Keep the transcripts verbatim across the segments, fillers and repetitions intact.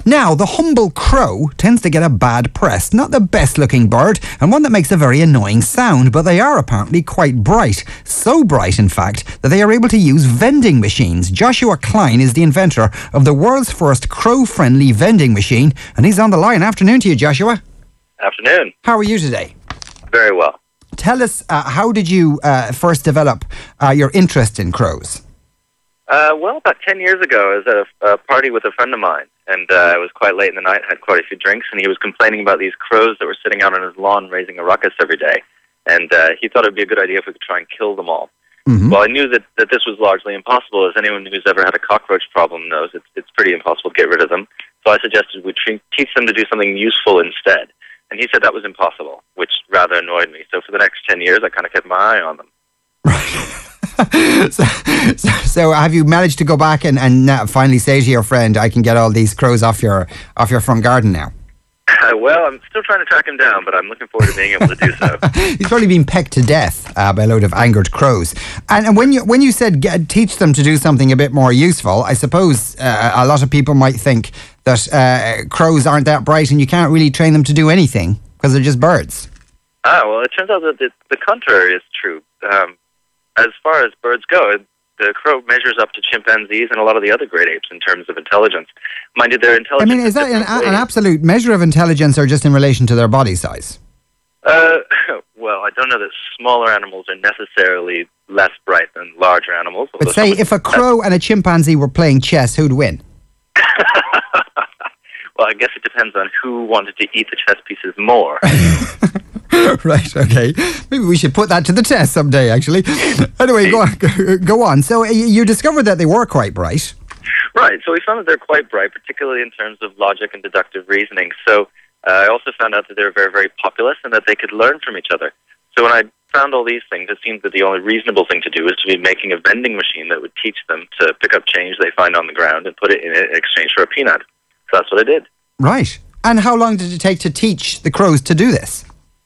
Now, the humble crow tends to get a bad press. Not the best looking bird, and one that makes a very annoying sound, but they are apparently quite bright. So bright, in fact, that they are able to use vending machines. Joshua Klein is the inventor of the world's first crow-friendly vending machine, and he's on the line. Afternoon to you, Joshua. Afternoon. How are you today? Very well. Tell us, uh, how did you uh, first develop uh, your interest in crows? Uh, well, about ten years ago, I was at a, a party with a friend of mine, and uh, it was quite late in the night, had quite a few drinks, and he was complaining about these crows that were sitting out on his lawn raising a ruckus every day. And uh, he thought it would be a good idea if we could try and kill them all. Mm-hmm. Well, I knew that, that this was largely impossible. As anyone who's ever had a cockroach problem knows, it's, it's pretty impossible to get rid of them. So I suggested we tre- teach them to do something useful instead. And he said that was impossible, which rather annoyed me. So for the next ten years, I kind of kept my eye on them. so, so, so have you managed to go back and, and uh, finally say to your friend, I can get all these crows off your off your front garden now? Uh, well, I'm still trying to track him down, but I'm looking forward to being able to do so. He's probably been pecked to death uh, by a load of angered crows. And, and when you when you said get, teach them to do something a bit more useful, I suppose uh, a lot of people might think that uh, crows aren't that bright and you can't really train them to do anything because they're just birds. Ah, well, it turns out that the, the contrary is true. Um, as far as birds go, the crow measures up to chimpanzees and a lot of the other great apes in terms of intelligence. Mind you, their intelligence... I mean, is that an, an absolute measure of intelligence or just in relation to their body size? Uh, well, I don't know that smaller animals are necessarily less bright than larger animals. But say, if a crow and a chimpanzee were playing chess, who'd win? Well, I guess it depends on who wanted to eat the chess pieces more. Right, okay. Maybe we should put that to the test someday, actually. Anyway, go on. Go on. So you discovered that they were quite bright. Right, so we found that they're quite bright, particularly in terms of logic and deductive reasoning. So uh, I also found out that they were very, very populous and that they could learn from each other. So when I found all these things, it seemed that the only reasonable thing to do is to be making a vending machine that would teach them to pick up change they find on the ground and put it in exchange for a peanut. So that's what I did. Right. And how long did it take to teach the crows to do this?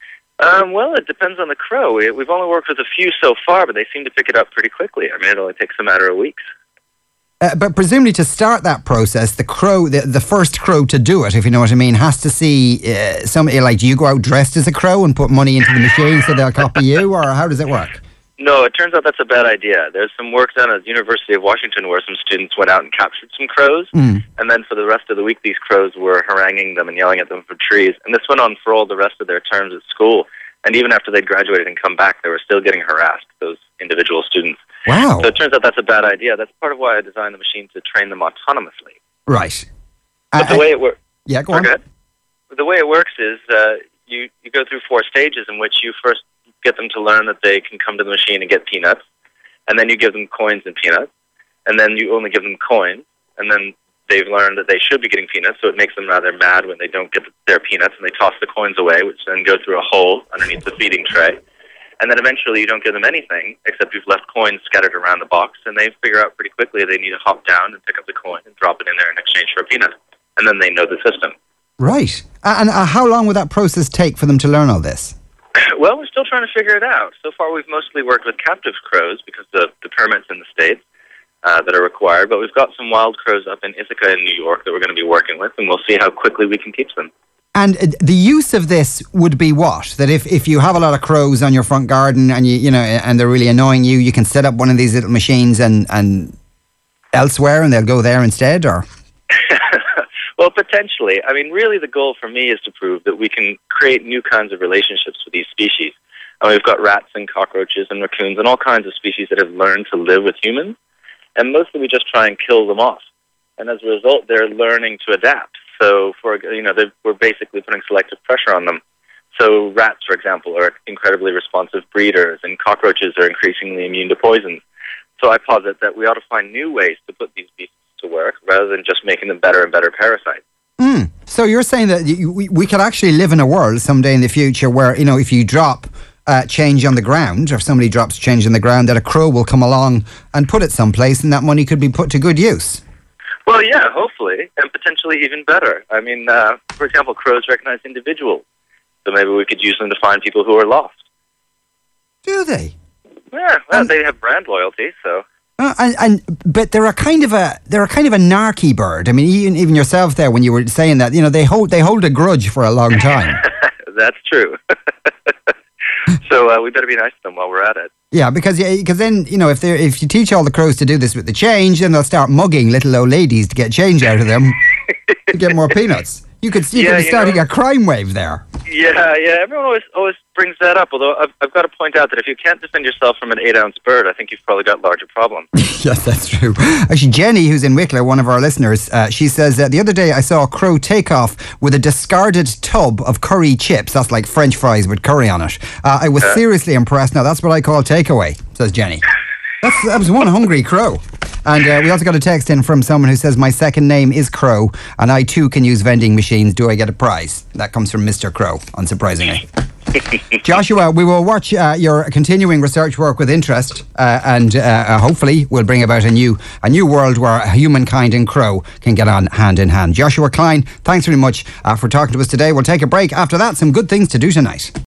Um, well, it depends on the crow. We, we've only worked with a few so far, but they seem to pick it up pretty quickly. I mean, it only takes a matter of weeks. Uh, but presumably to start that process, the crow, the, the first crow to do it, if you know what I mean, has to see uh, somebody, like, do you go out dressed as a crow and put money into the machine so they'll copy you, or how does it work? No, it turns out that's a bad idea. There's some work done at the University of Washington where some students went out and captured some crows, mm. and then for the rest of the week these crows were haranguing them and yelling at them from trees. And this went on for all the rest of their terms at school. And even after they'd graduated and come back, they were still getting harassed, those individual students. Wow. So it turns out that's a bad idea. That's part of why I designed the machine to train them autonomously. Right. But uh, the way it works... Yeah, go on. Go ahead. The way it works is uh, you, you go through four stages in which you first get them to learn that they can come to the machine and get peanuts, and then you give them coins and peanuts, and then you only give them coins, and then they've learned that they should be getting peanuts, so it makes them rather mad when they don't get their peanuts, and they toss the coins away, which then go through a hole underneath the feeding tray. And then eventually you don't give them anything, except you've left coins scattered around the box, and they figure out pretty quickly they need to hop down and pick up the coin and drop it in there in exchange for a peanut. And then they know the system. Right. And uh, how long would that process take for them to learn all this? Well, we're still trying to figure it out. So far we've mostly worked with captive crows because of the permits in the States uh, that are required, but we've got some wild crows up in Ithaca in New York that we're going to be working with, and we'll see how quickly we can teach them. And uh, the use of this would be what? That if, if you have a lot of crows on your front garden and you you know and they're really annoying you, you can set up one of these little machines and, and elsewhere and they'll go there instead, or? Well, potentially. I mean, really the goal for me is to prove that we can create new kinds of relationships with these species. And we've got rats and cockroaches and raccoons and all kinds of species that have learned to live with humans, and mostly we just try and kill them off. And as a result, they're learning to adapt. So, for you know, we're basically putting selective pressure on them. So rats, for example, are incredibly responsive breeders, and cockroaches are increasingly immune to poisons. So I posit that we ought to find new ways to put these beasts to work rather than just making them better and better parasites. Mm. So you're saying that you, we, we could actually live in a world someday in the future where, you know, if you drop uh, change on the ground, or if somebody drops change on the ground, that a crow will come along and put it someplace and that money could be put to good use? Well, yeah, hopefully, and potentially even better. I mean, uh, for example, crows recognize individuals, so maybe we could use them to find people who are lost. Do they? Yeah, well, um, they have brand loyalty, so... Uh, and, and but they're a kind of a they're a kind of a narky bird. I mean, even even yourself there when you were saying that, you know, they hold they hold a grudge for a long time. That's true. So uh, we better be nice to them while we're at it. Yeah, because because then, you know, if they if you teach all the crows to do this with the change, then they'll start mugging little old ladies to get change out of them to get more peanuts. You could you Yeah, could be you starting know- a crime wave there. Yeah, yeah. Everyone always always brings that up. Although I've, I've got to point out that if you can't defend yourself from an eight-ounce bird, I think you've probably got larger problems. Yes, that's true. Actually, Jenny, who's in Wicklow, one of our listeners, uh, she says uh, the other day I saw a crow take off with a discarded tub of curry chips. That's like French fries with curry on it. Uh, I was Uh. seriously impressed. Now, that's what I call takeaway, says Jenny. That's, that was one hungry crow. And uh, we also got a text in from someone who says, my second name is Crow, and I too can use vending machines. Do I get a prize? That comes from Mister Crow, unsurprisingly. Joshua, we will watch uh, your continuing research work with interest, uh, and uh, uh, hopefully we'll bring about a new a new world where humankind and crow can get on hand in hand. Joshua Klein, thanks very much uh, for talking to us today. We'll take a break. After that, some good things to do tonight.